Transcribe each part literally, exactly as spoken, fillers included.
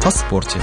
о спорте.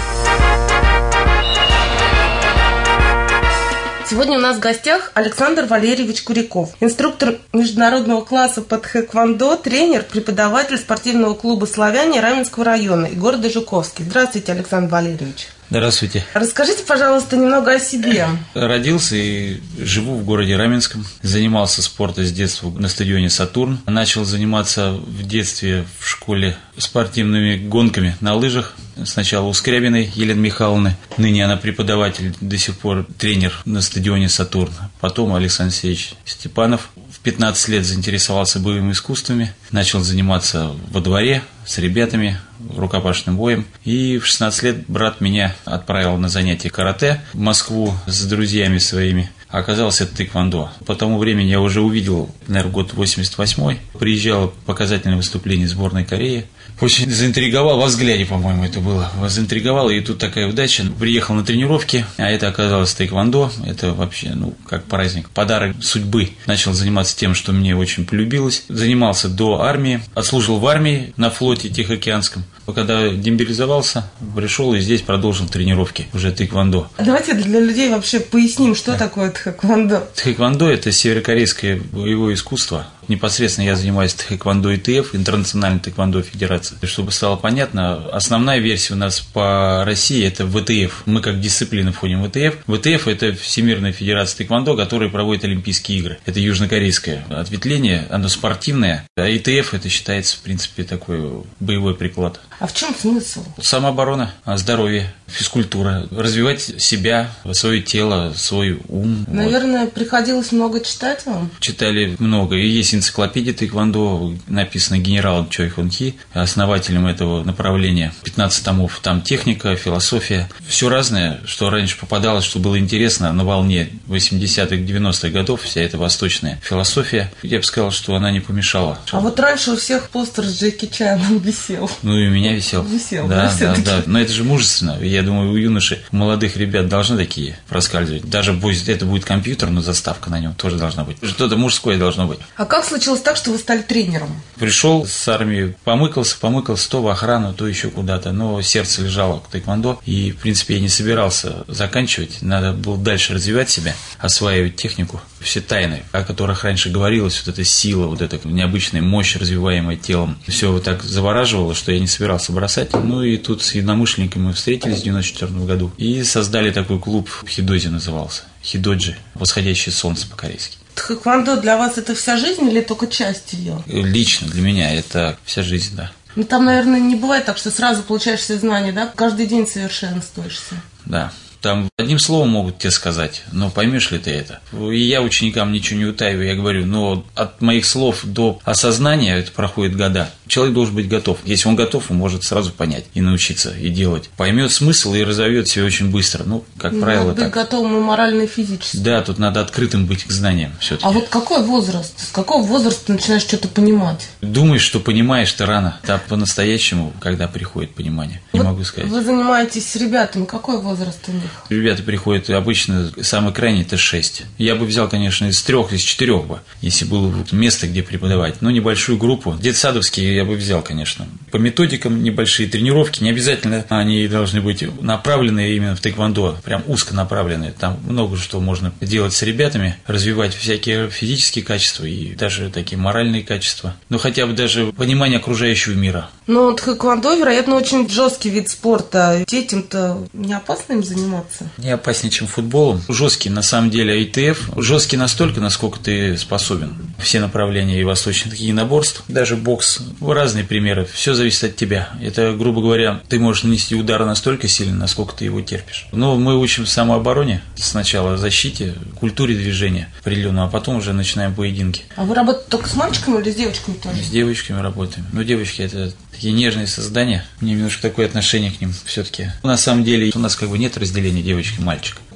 Сегодня у нас в гостях Александр Валерьевич Куряков, инструктор международного класса по тхэквондо, тренер, преподаватель спортивного клуба «Славяне» Раменского района и города Жуковский. Здравствуйте, Александр Валерьевич. Здравствуйте. Расскажите, пожалуйста, немного о себе. Родился и живу в городе Раменском. Занимался спортом с детства на стадионе «Сатурн». Начал заниматься в детстве в школе спортивными гонками на лыжах. Сначала у Скрябиной Елены Михайловны. Ныне она преподаватель, до сих пор тренер на стадионе «Сатурн». Потом Александр Алексеевич Степанов. В пятнадцать лет заинтересовался боевыми искусствами. Начал заниматься во дворе с ребятами, рукопашным боем. И в шестнадцать лет брат меня отправил на занятия карате в Москву с друзьями своими. Оказалось, это тхэквондо. По тому времени я уже увидел, наверное, год восемьдесят восьмой. Приезжало показательное выступление сборной Кореи. Очень заинтриговал, во взгляде, по-моему, это было. Заинтриговал, и тут такая удача. Приехал на тренировки, а это оказалось тхэквондо. Это вообще, ну, как праздник, подарок судьбы. Начал заниматься тем, что мне очень полюбилось. Занимался до армии, отслужил в армии на флоте Тихоокеанском. Когда демобилизовался, пришел и здесь продолжил тренировки, уже тхэквондо. Давайте для людей вообще поясним, что да. такое тхэквондо. Тхэквондо – это северокорейское боевое искусство. Непосредственно я занимаюсь тхэквондо ИТФ, Интернациональной тхэквондо Федерации. Чтобы стало понятно, основная версия у нас по России – это ВТФ. Мы как дисциплина входим в ВТФ. ВТФ – это Всемирная Федерация тхэквондо, которая проводит Олимпийские игры. Это южнокорейское ответвление, оно спортивное. А ИТФ – это считается, в принципе, такой боевой приклад. А в чем смысл? Самооборона, здоровье, физкультура, развивать себя, свое тело, свой ум. Наверное, вот. Приходилось много читать вам? Читали много. И есть энциклопедия тхэквондо, написана генералом Чой Хон Хи, основателем этого направления. пятнадцать томов. Там техника, философия. Все разное, что раньше попадалось, что было интересно на волне восьмидесятых, девяностых годов, вся эта восточная философия. Я бы сказал, что она не помешала. А вот раньше у всех постер с Джеки Чаном висел. Ну и у меня висел. Висел, да, да, да, да. Но это же мужественно. Я думаю, у юношей, у молодых ребят должны такие проскальзывать. Даже пусть это будет компьютер, но заставка на нем тоже должна быть. Что-то мужское должно быть. А как случилось так, что вы стали тренером? Пришел с армии, помыкался, помыкался то в охрану, то еще куда-то. Но сердце лежало к тхэквондо. И, в принципе, я не собирался заканчивать. Надо было дальше развивать себя, осваивать технику. Все тайны, о которых раньше говорилось, вот эта сила, вот эта необычная мощь, развиваемая телом, все вот так завораживало, что я не собирался бросать. Ну и тут с единомышленниками мы встретились в девяносто четвёртом году и создали такой клуб, Хидози назывался, Хидоджи, восходящее солнце по-корейски. Тхэквондо для вас это вся жизнь или только часть ее? Лично для меня это вся жизнь, да. Ну там, наверное, не бывает так, что сразу получаешь все знания, да? Каждый день совершенствуешься. Да. Там одним словом могут тебе сказать, но поймешь ли ты это? И я ученикам ничего не утаиваю, я говорю, но от моих слов до осознания это проходит года. Человек должен быть готов. Если он готов, он может сразу понять и научиться, и делать. Поймет смысл и разовьет себя очень быстро. Ну, как надо правило, быть так. готовым и морально, и физически. Да, тут надо открытым быть к знаниям все-таки. А вот какой возраст? С какого возраста ты начинаешь что-то понимать? Думаешь, что понимаешь ты рано. Да, по-настоящему, когда приходит понимание. Не вот могу сказать. Вы занимаетесь с ребятами. Какой возраст у них? Ребята приходят обычно, самый крайний это шесть. Я бы взял, конечно, из трех, из четырех бы, если было место, где преподавать. Но небольшую группу. Детсадовские я бы взял, конечно. По методикам небольшие тренировки. Не обязательно они должны быть направлены именно в тхэквондо. Прям узко направлены. Там много что можно делать с ребятами. Развивать всякие физические качества и даже такие моральные качества. Ну, хотя бы даже понимание окружающего мира. Ну, тхэквондо, вероятно, очень жесткий вид спорта. Детям-то не опасно им заниматься? Не опаснее, чем футболом. Жесткий, на самом деле, ИТФ. Жесткий настолько, насколько ты способен. Все направления и восточных единоборств, даже бокс, разные примеры. Все зависит от тебя. Это, грубо говоря, ты можешь нанести удар настолько сильно, насколько ты его терпишь. Но мы учим самообороне. Сначала защите, культуре движения определенного, а потом уже начинаем поединки. А вы работаете только с мальчиками или с девочками тоже? С девочками работаем. Но девочки – это такие нежные создания. Мне немножко такое отношение к ним все-таки. На самом деле у нас как бы нет разделения девочек и мальчик.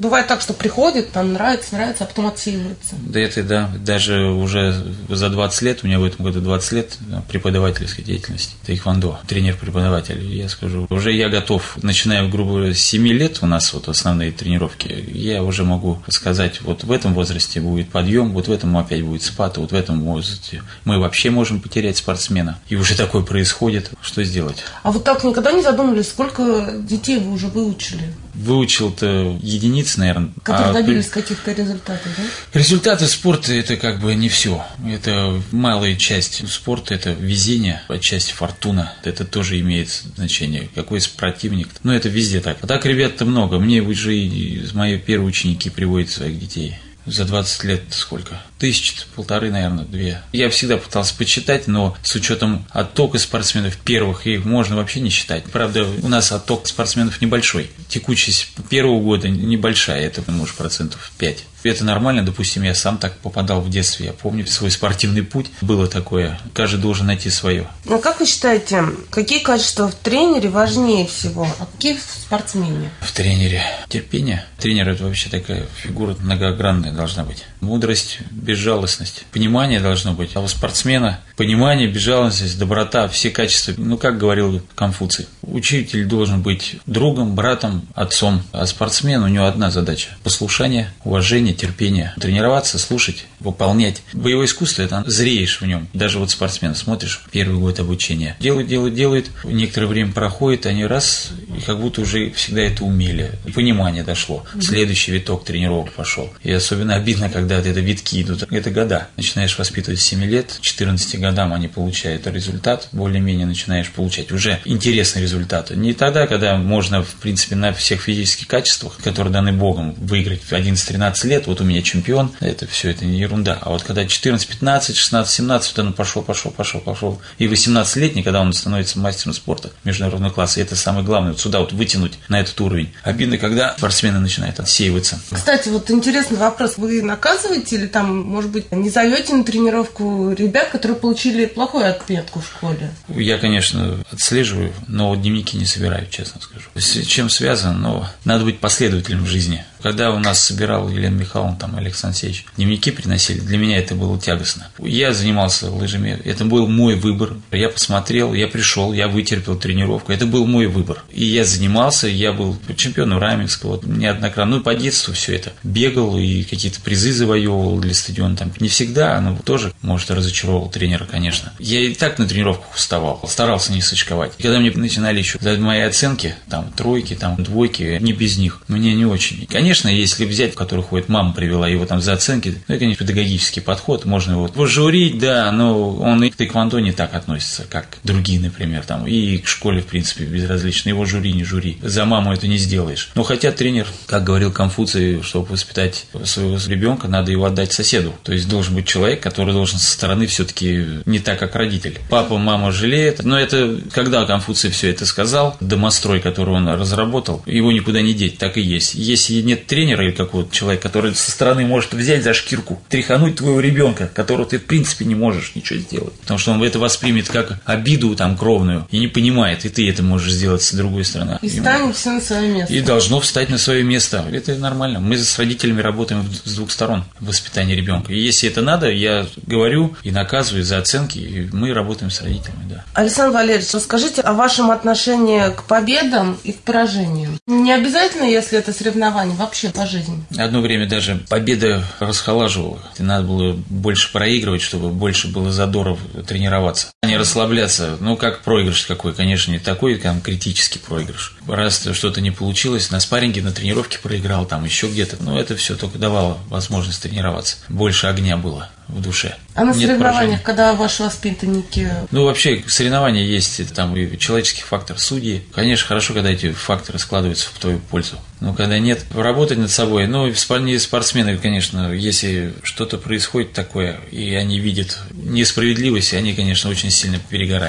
бывает так, что приходит, там нравится, нравится, а потом отсеивается. Да это да, даже уже за двадцать лет, у меня в этом году двадцать лет преподавательской деятельности, тэквондо, тренер-преподаватель, я скажу, уже я готов, начиная, грубо говоря, с семи лет у нас вот основные тренировки, я уже могу сказать, вот в этом возрасте будет подъем, вот в этом опять будет спад, вот в этом возрасте мы вообще можем потерять спортсмена, и уже такое происходит, что сделать? А вот так никогда не задумывались, сколько детей вы уже выучили? Выучил-то единиц, наверное. Которые а добились при... каких-то результатов, да? Результаты спорта – это как бы не все. Это малая часть спорта, это везение, отчасти фортуна. Это тоже имеет значение. Какой противник. Но это везде так. А так ребят-то много. Мне уже и мои первые ученики приводят своих детей. За двадцать лет сколько? Тысяч, полторы, наверное, две. Я всегда пытался почитать, но с учетом оттока спортсменов первых, их можно вообще не считать. Правда, у нас отток спортсменов небольшой. Текучесть первого года небольшая, это, может, процентов пять. Это нормально, допустим, я сам так попадал в детстве, я помню свой спортивный путь, было такое, каждый должен найти свое. Ну, как вы считаете, какие качества в тренере важнее всего, а какие в спортсмене? В тренере терпение. Тренер – это вообще такая фигура многогранная должна быть. Мудрость, безжалостность, понимание должно быть. А у спортсмена понимание, безжалостность, доброта, все качества, ну, как говорил Конфуций, учитель должен быть другом, братом, отцом, а спортсмен, у него одна задача – послушание, уважение, терпение, тренироваться, слушать, выполнять. Боевое искусство – это зреешь в нем. Даже вот спортсмен, смотришь, первый год обучения. Делают, делают, делают, некоторое время проходит, они раз, и как будто уже всегда это умели. Понимание дошло. Следующий виток тренировок пошел. И особенно обидно, когда это витки идут. Это года. Начинаешь воспитывать с семи лет, к четырнадцати годам они получают результат, более-менее начинаешь получать уже интересные результаты. Не тогда, когда можно, в принципе, на всех физических качествах, которые даны Богом, выиграть в одиннадцать-тринадцать лет, вот у меня чемпион, это все, это не ерунда. А вот когда четырнадцать, пятнадцать, шестнадцать, семнадцать, вот он пошел, пошел, пошел, пошел. И восемнадцатилетний, когда он становится мастером спорта международного класса, и это самое главное, вот сюда вот вытянуть на этот уровень. Обидно, когда спортсмены начинают отсеиваться. Кстати, вот интересный вопрос. Вы наказываете или там, может быть, не зовете на тренировку ребят, которые получили плохую отметку в школе? Я, конечно, отслеживаю, но дневники не собираю, честно скажу. С чем связано, но надо быть последовательным в жизни. Когда у нас собирал Елена Михайловна, там, Александр Алексеевич, дневники приносили, для меня это было тягостно. Я занимался лыжами, это был мой выбор. Я посмотрел, я пришел, я вытерпел тренировку, это был мой выбор. И я занимался, я был чемпионом Раменского неоднократно, ну, по детству все это. Бегал и какие-то призы завоевывал для стадиона. Там не всегда, но тоже, может, разочаровал тренера, конечно. Я и так на тренировках уставал, старался не сочковать. И когда мне начинали еще дать мои оценки, там, тройки, там, двойки, не без них, мне не очень. И, конечно, если взять, в который ходит, мама привела его там за оценки, ну, это, конечно, педагогический подход, можно его пожурить, да, но он и к тэквондо не так относится, как другие, например, там, и к школе, в принципе, безразлично, его жури, не жури, за маму это не сделаешь. Но хотя тренер, как говорил Конфуций, чтобы воспитать своего ребенка, надо его отдать соседу, то есть должен быть человек, который должен со стороны все-таки не так, как родитель. Папа, мама жалеет, но это, когда Конфуций все это сказал, домострой, который он разработал, его никуда не деть, так и есть. Если нет тренера или какого-то человека, который со стороны может взять за шкирку, тряхануть твоего ребенка, которого ты в принципе не можешь ничего сделать, потому что он это воспримет как обиду там кровную и не понимает, и ты это можешь сделать с другой стороны. И станет все на свое место. И должно встать на свое место. Это нормально. Мы с родителями работаем с двух сторон в воспитании ребенка. И если это надо, я говорю и наказываю за оценки, и мы работаем с родителями, да. Александр Валерьевич, расскажите о вашем отношении к победам и к поражениям. Не обязательно, если это соревнование, вообще по жизни. Одно время даже победа расхолаживала. Надо было больше проигрывать, чтобы больше было задоров тренироваться. А не расслабляться. Ну, как проигрыш какой, конечно, не такой, там, критический проигрыш. Раз что-то не получилось, на спарринге, на тренировке проиграл, там, еще где-то. Но это все только давало возможность тренироваться. Больше огня было в душе. А на Нет соревнованиях, поражения. когда ваши воспитанники... Ну, вообще, соревнования есть, это там и человеческий фактор, судьи. Конечно, хорошо, когда эти факторы складываются в твою пользу. Но когда нет, работать над собой. Ну, спортсмены, конечно, если что-то происходит такое, и они видят несправедливость, они, конечно, очень сильно перегорают.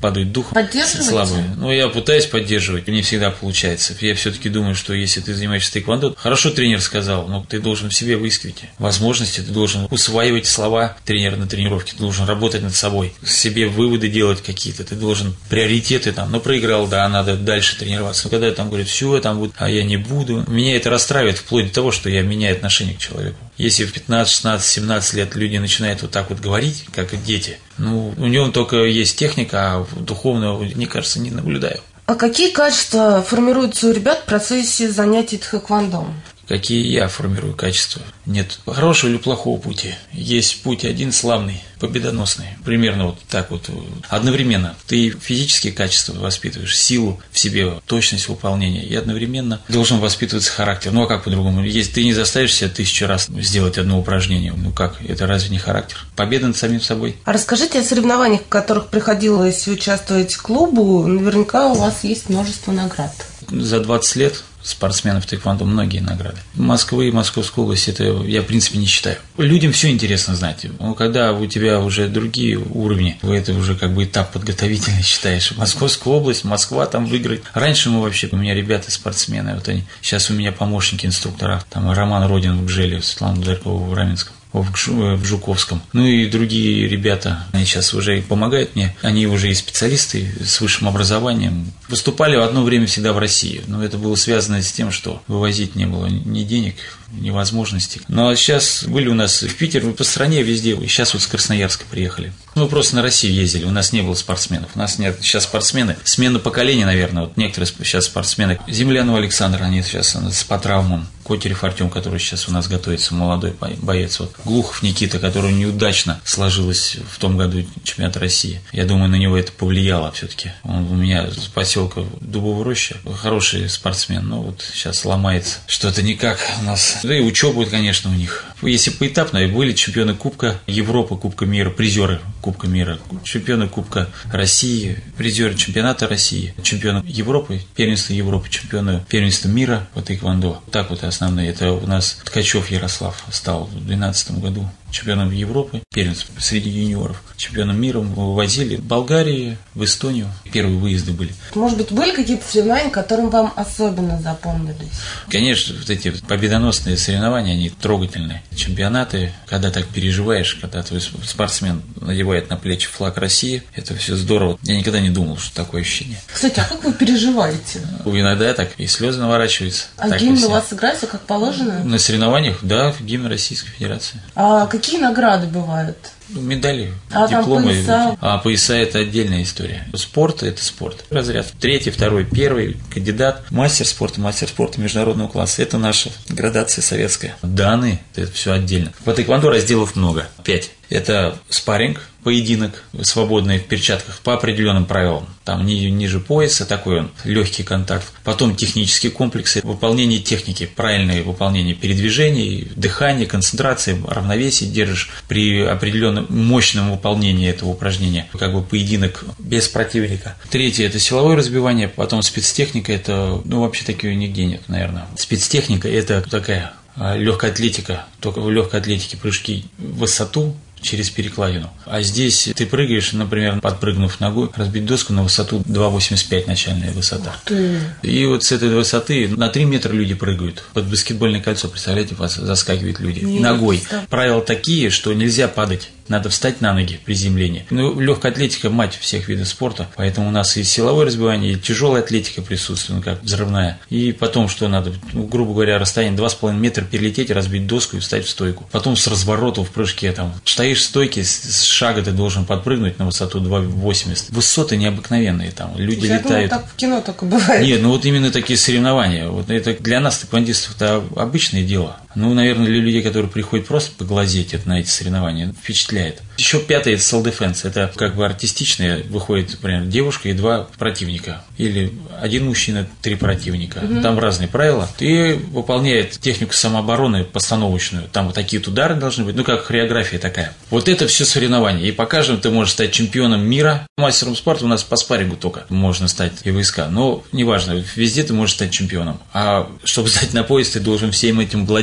падают духом. Слабые. Ну, я пытаюсь поддерживать, не всегда получается. Я все-таки думаю, что если ты занимаешься тэквондо, хорошо тренер сказал, но ты должен в себе выискивать возможности, ты должен усваивать слова тренера на тренировке, ты должен работать над собой, себе выводы делать какие-то, ты должен приоритеты там, ну, проиграл, да, надо дальше тренироваться. Но когда там говорят, все, там будет, а я не буду, меня это расстраивает вплоть до того, что я меняю отношение к человеку. Если в пятнадцать, шестнадцать, семнадцать лет люди начинают вот так вот говорить, как дети, ну, у него только есть техника, а духовного, мне кажется, не наблюдаю. А какие качества формируются у ребят в процессе занятий тхэквондо? Какие я формирую качества? Нет хорошего или плохого пути. Есть путь один славный, победоносный. Примерно вот так вот. Одновременно ты физические качества воспитываешь, силу в себе, точность выполнения, и одновременно должен воспитываться характер. Ну а как по-другому? Если ты не заставишь себя тысячу раз сделать одно упражнение, ну как? Это разве не характер? Победа над самим собой. А расскажите о соревнованиях, в которых приходилось участвовать клубу. Наверняка у вас есть множество наград. За двадцать лет спортсменов тэквондо многие награды. Москвы и Московской области, это я, в принципе, не считаю. Людям все интересно знать. Но когда у тебя уже другие уровни, это уже как бы этап подготовительный считаешь. Московская область, Москва там выиграет. Раньше мы вообще, у меня ребята спортсмены, вот они, сейчас у меня помощники инструктора, там Роман Родин в Гжеле, Светлана Дударькова в Раменском, в Жуковском. Ну и другие ребята, они сейчас уже помогают мне, они уже и специалисты с высшим образованием. Выступали в одно время всегда в России, но это было связано с тем, что вывозить не было ни денег, ни возможностей. Ну а сейчас были у нас в Питере, по стране везде, сейчас вот с Красноярска приехали. Мы просто на Россию ездили, у нас не было спортсменов, у нас нет сейчас спортсмены, смена поколения, наверное, вот некоторые сейчас спортсмены. Землянов Александр, они сейчас с по травмам. Котерев Артем, который сейчас у нас готовится, молодой боец. Вот. Глухов Никита, который неудачно сложилось в том году чемпионат России. Я думаю, на него это повлияло все-таки. Он у меня с поселка Дубовая Роща, хороший спортсмен, но вот сейчас ломается. Что-то никак у нас. Да и учеба, конечно, у них. Если поэтапно, были чемпионы Кубка Европы, Кубка мира, призеры Кубка мира, чемпионы Кубка России, призеры чемпионата России, чемпионы Европы, первенства Европы, чемпионы первенства мира по тэквондо. Так вот основные. Это у нас Ткачев Ярослав стал в две тысячи двенадцатом году чемпионом Европы, первенцем среди юниоров, чемпионом мира. Мы вывозили в Болгарию, в Эстонию. Первые выезды были. Может быть, были какие-то соревнования, которым вам особенно запомнились? Конечно, вот эти победоносные соревнования, они трогательные. Чемпионаты, когда так переживаешь, когда твой спортсмен надевает на плечи флаг России, это все здорово. Я никогда не думал, что такое ощущение. Кстати, а как вы переживаете? Иногда так и слезы наворачиваются. А гимн у вас играется как положено? На соревнованиях, да, гимн Российской Федерации. А какие награды бывают? Медали, а дипломы. Пояса? А пояса – это отдельная история. Спорт – это спорт. Разряд третий, второй, первый, кандидат, мастер спорта, мастер спорта международного класса – это наша градация советская. Данные – это все отдельно. По тэквондо разделов много. Пять. Это спарринг, поединок, свободный в перчатках по определенным правилам. Там ни, ниже пояса, такой он, легкий контакт. Потом технические комплексы, выполнение техники, правильное выполнение передвижений, дыхание, концентрация, равновесие держишь при определенном мощном выполнении этого упражнения. Как бы поединок без противника. Третье – это силовое разбивание, потом спецтехника, это, ну, вообще такого нигде нет, наверное. Спецтехника – это такая легкая атлетика, только в легкой атлетике прыжки в высоту, через перекладину. А здесь ты прыгаешь, например, подпрыгнув ногой, разбить доску на высоту два восемьдесят пять начальная высота. И вот с этой высоты на три метра люди прыгают. Под баскетбольное кольцо, представляете, вас заскакивают люди. Нет, ногой. Что? Правила такие, что нельзя падать. Надо встать на ноги при приземлении. Ну, легкая атлетика – мать всех видов спорта, поэтому у нас и силовое разбивание, и тяжелая атлетика присутствует, ну, как взрывная. И потом, что надо, ну, грубо говоря, расстояние два с половиной метра перелететь, разбить доску и встать в стойку. Потом с развороту в прыжке, там, стоишь в стойке, с шага ты должен подпрыгнуть на высоту два восемьдесят. Высоты необыкновенные там, люди Я летают. Думаю, так в кино только бывает. Нет, ну вот именно такие соревнования. Вот это для нас, тэквондистов, это обычное дело. Ну, наверное, для людей, которые приходят просто поглазеть это, на эти соревнования, впечатляет. Еще пятое – это self-defense. Это как бы артистичное. Выходит, например, девушка и два противника. Или один мужчина, три противника. Угу. Там разные правила. И выполняет технику самообороны постановочную. Там вот такие удары должны быть. Ну, как хореография такая. Вот это все соревнования. И по каждому ты можешь стать чемпионом мира. Мастером спорта у нас по спаррингу только можно стать и войска. Но неважно, везде ты можешь стать чемпионом. А чтобы стать на пояс, ты должен всем этим владеть.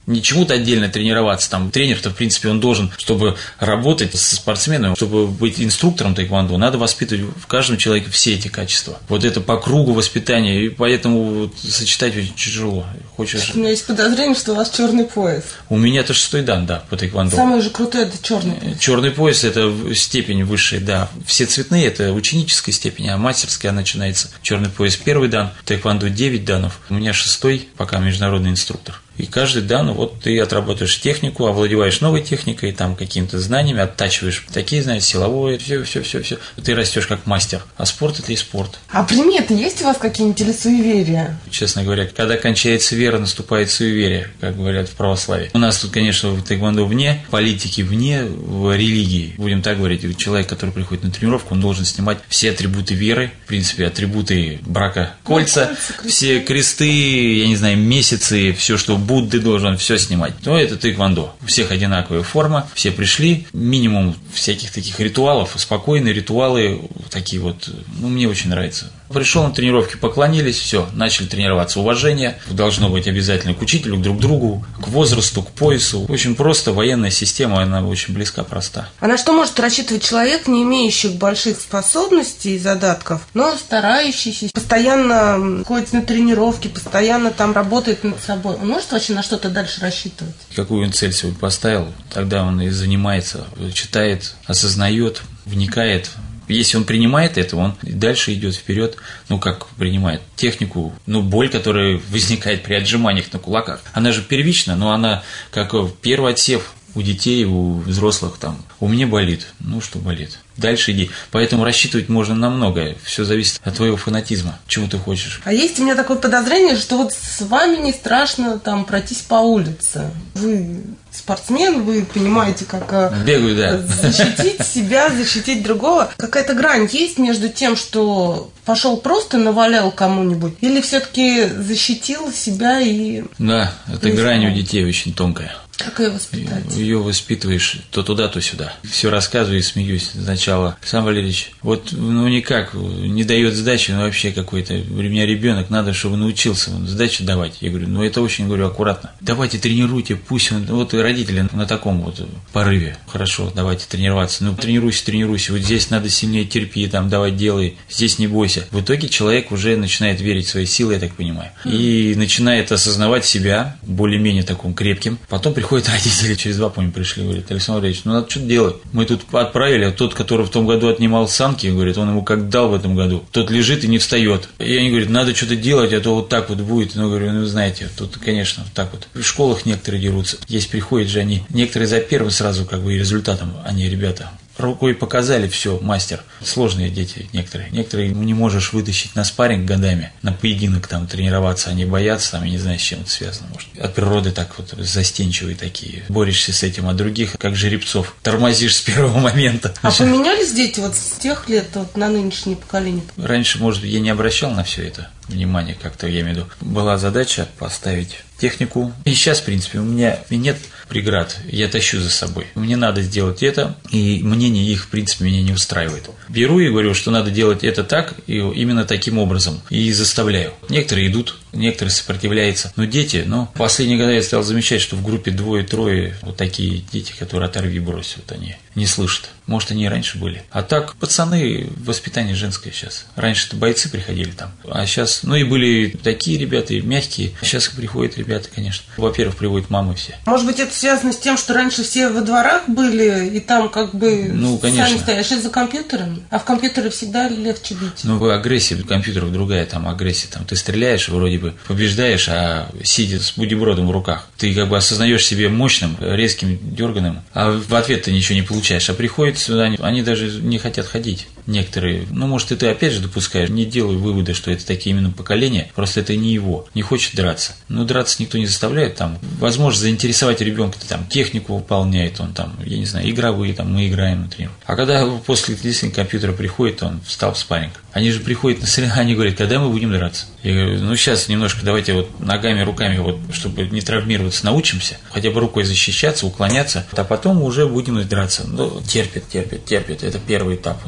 не чему-то отдельно тренироваться. Там тренер-то, в принципе, он должен, чтобы работать со спортсменом, чтобы быть инструктором тэквондо, надо воспитывать в каждом человеке все эти качества. Вот это по кругу воспитания, и поэтому вот сочетать очень тяжело. Хочешь... У меня есть подозрение, что у вас черный пояс. У меня это шестой дан, да, по тэквондо. Самый же крутой это черный пояс. Черный пояс это степень высшая, да. Все цветные это ученическая степень, а мастерская начинается. Черный пояс первый дан, тэквондо девять данов. У меня шестой, пока международный инструктор. И каждый дан, вот ты отрабатываешь технику, овладеваешь новой техникой, там какими-то знаниями, оттачиваешь такие знания, силовое, все, все, все, все. Ты растешь как мастер. А спорт это и спорт. А приметы есть у вас какие-нибудь или суеверия? Честно говоря, когда кончается вера, наступает суеверие, как говорят в православии. У нас тут, конечно, в тэквондо вне политики, вне религии. Будем так говорить, человек, который приходит на тренировку, он должен снимать все атрибуты веры, в принципе, атрибуты брака, кольца, ну, все кресты, я не знаю, месяцы, все, что Будды должен все снимать. Но это тэквондо. У всех одинаковая форма, все пришли, минимум всяких таких ритуалов, спокойные ритуалы, такие вот, ну, мне очень нравится. Пришел на тренировки, поклонились, все, начали тренироваться. Уважение должно быть обязательно к учителю, друг к другу, к возрасту, к поясу. Очень просто, военная система, она очень близка, проста. А на что может рассчитывать человек, не имеющий больших способностей и задатков, но старающийся, постоянно ходит на тренировки, постоянно там работает над собой? Он может вообще на что-то дальше рассчитывать? Какую он цель себе поставил, тогда он и занимается, читает, осознает, вникает. Если он принимает это, он дальше идет вперед. Ну, как принимает технику, ну, боль, которая возникает при отжиманиях на кулаках, она же первична, но она как первый отсев у детей, у взрослых там. У меня болит. Ну, что болит? Дальше иди. Поэтому рассчитывать можно на многое. Все зависит от твоего фанатизма, чего ты хочешь. А есть у меня такое подозрение, что вот с вами не страшно там пройтись по улице. Вы спортсмен, вы понимаете, как Бегаю, да. защитить себя, защитить другого. Какая-то грань есть между тем, что пошел просто навалял кому-нибудь, или все-таки защитил себя и... Да, эта грань у детей очень тонкая. Как ее воспитать? Ее воспитываешь то туда, то сюда. Все рассказываю и смеюсь сначала. Александр Валерьевич, вот ну никак не дает сдачи, ну вообще какой-то. У меня ребенок, надо, чтобы научился сдачу давать. Я говорю, ну это очень, говорю, аккуратно. Давайте тренируйте, пусть он... Вот и родители на таком вот порыве. Хорошо, давайте тренироваться. Ну тренируйся, тренируйся. Вот здесь надо сильнее терпи, там давай делай, здесь не бойся. В итоге человек уже начинает верить в свои силы, я так понимаю. И начинает осознавать себя более-менее таким крепким. Потом приходит Приходят родители, через два, помню, пришли, говорят, Александр Валерьевич, ну надо что-то делать. Мы тут отправили, а тот, который в том году отнимал санки, говорит, он ему как дал в этом году. Тот лежит и не встает. И они говорят, надо что-то делать, а то вот так вот будет. Ну, говорю, ну, вы знаете, тут, конечно, вот так вот. В школах некоторые дерутся. Здесь приходят же они, некоторые за первым сразу, как бы, и результатом, они, ребята. Рукой показали, все, мастер. Сложные дети некоторые. Некоторые не можешь вытащить на спарринг годами, на поединок там тренироваться, они боятся, там, я не знаю, с чем это связано, может. От природы так вот застенчивые такие. Борешься с этим, а других, как жеребцов, тормозишь с первого момента. А поменялись дети вот с тех лет вот, на нынешнее поколение? Раньше, может, я не обращал на все это внимание, как-то, я имею в виду. Была задача поставить технику. И сейчас, в принципе, у меня нет преград, я тащу за собой. Мне надо сделать это, и мнение их, в принципе, меня не устраивает. Беру и говорю, что надо делать это так, и именно таким образом, и заставляю. Некоторые идут, некоторые сопротивляются. Но дети, ну, в последние годы я стал замечать, что в группе двое-трое вот такие дети, которые оторви брось, вот они не слышат. Может, они и раньше были. А так, пацаны, воспитание женское сейчас. Раньше-то бойцы приходили там, а сейчас, ну и были такие ребята, и мягкие. Сейчас приходят ребята, конечно. Во-первых, приводят мамы все. Может быть, это связано с тем, что раньше все во дворах были, и там как бы ну, конечно. сами стояли. Сейчас за компьютером, а в компьютере всегда легче бить. Ну, агрессия компьютеров другая, там агрессия. Там ты стреляешь, вроде бы побеждаешь, а сидя с бутербродом в руках. Ты как бы осознаешь себе мощным, резким, дерганым, а в ответ ты ничего не получаешь. А приходят сюда, они даже не хотят ходить. Некоторые, ну, может, и ты опять же допускаешь, не делай вывода, что это такие именно поколения, просто это не его, не хочет драться. Ну, драться никто не заставляет, там, возможно, заинтересовать ребенка, там, технику выполняет, он там, я не знаю, игровые, там, мы играем на тренировке. А когда после действительно компьютера приходит, он встал в спарринг. Они же приходят на соревнования, они говорят, когда мы будем драться? Я говорю, ну, сейчас немножко давайте вот ногами, руками, вот, чтобы не травмироваться, научимся, хотя бы рукой защищаться, уклоняться, а потом уже будем драться. Ну, терпят, терпят, терпят, это первый этап у нас тренировки.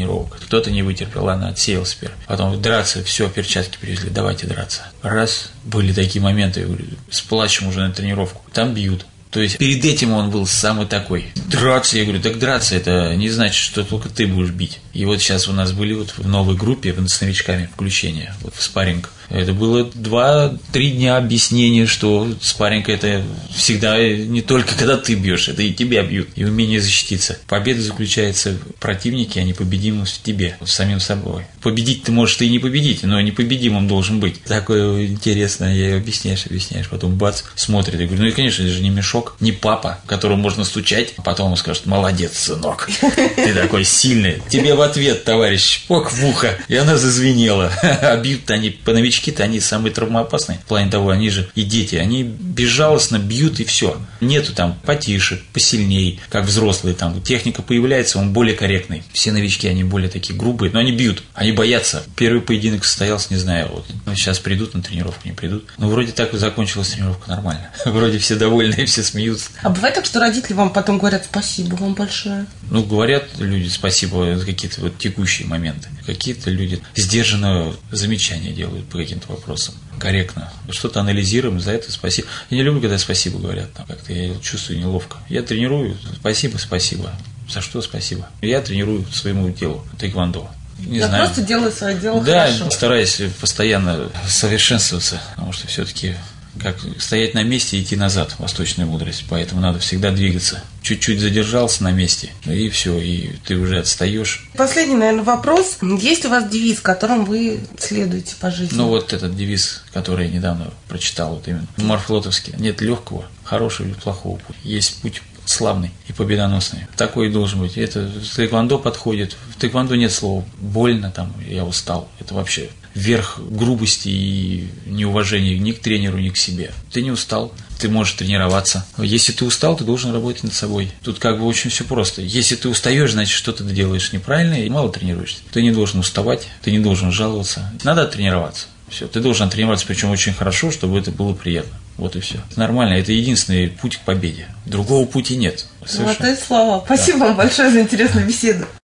тренировок. Кто-то не вытерпел, ладно, отсеялся первый. Потом драться, все, перчатки привезли, давайте драться. Раз, были такие моменты, я говорю, с плачем уже на тренировку. Там бьют. То есть перед этим он был самый такой. Драться, я говорю, так драться это не значит, что только ты будешь бить. И вот сейчас у нас были вот в новой группе с новичками включения, вот в спарринг. Это было два-три дня объяснения, что спарринг это всегда не только когда ты бьешь, это и тебя бьют, и умение защититься. Победа заключается в противнике, а непобедимость в тебе, в самим собой. Победить ты можешь и не победить, но непобедимым должен быть. Такое интересное, я объясняешь, объясняешь, потом бац, смотрит, я говорю, ну и конечно, это же не мешок, не папа, которому можно стучать, а потом он скажет, молодец, сынок, ты такой сильный. Тебе в ответ, товарищ, пок в ухо, и она зазвенела. А бьют-то они по новичкам, то они самые травмоопасные. В плане того, они же и дети, они безжалостно бьют и все. Нету там потише, посильней, как взрослые там. Техника появляется, он более корректный. Все новички, они более такие грубые, но они бьют, они боятся. Первый поединок состоялся, не знаю, вот. Ну, сейчас придут на тренировку, не придут. Но вроде так закончилась тренировка нормально. Вроде все довольны, все смеются. А бывает так, что родители вам потом говорят спасибо вам большое? Ну, говорят люди спасибо за какие-то вот текущие моменты. Какие-то люди сдержанно замечания делают по каким-то вопросам. Корректно. Что-то анализируем, за это спасибо. Я не люблю, когда спасибо говорят. Там как-то я чувствую неловко. Я тренирую, спасибо, спасибо. За что спасибо? Я тренирую своему делу, тэквондо. Не я знаю. просто делаю свое дело да, хорошо. Да, стараюсь постоянно совершенствоваться, потому что все-таки как стоять на месте и идти назад, восточная мудрость. Поэтому надо всегда двигаться. Чуть-чуть задержался на месте, и все, и ты уже отстаешь. Последний, наверное, вопрос. Есть у вас девиз, которым вы следуете по жизни? Ну, вот этот девиз, который я недавно прочитал, вот именно Марфлотовский. Нет легкого, хорошего или плохого пути. Есть путь славный и победоносный. Такой и должен быть. Это в тэквондо подходит. В тэквондо нет слова «больно», там, «я устал». Это вообще верх грубости и неуважения ни к тренеру, ни к себе. Ты не устал, ты можешь тренироваться. Если ты устал, ты должен работать над собой. Тут как бы очень все просто. Если ты устаешь, значит, что-то ты делаешь неправильно и мало тренируешься. Ты не должен уставать, ты не должен жаловаться. Надо тренироваться. Все, ты должен тренироваться, причем очень хорошо, чтобы это было приятно. Вот и все. Нормально, это единственный путь к победе. Другого пути нет. Золотые слова. Спасибо да. вам большое за интересную беседу.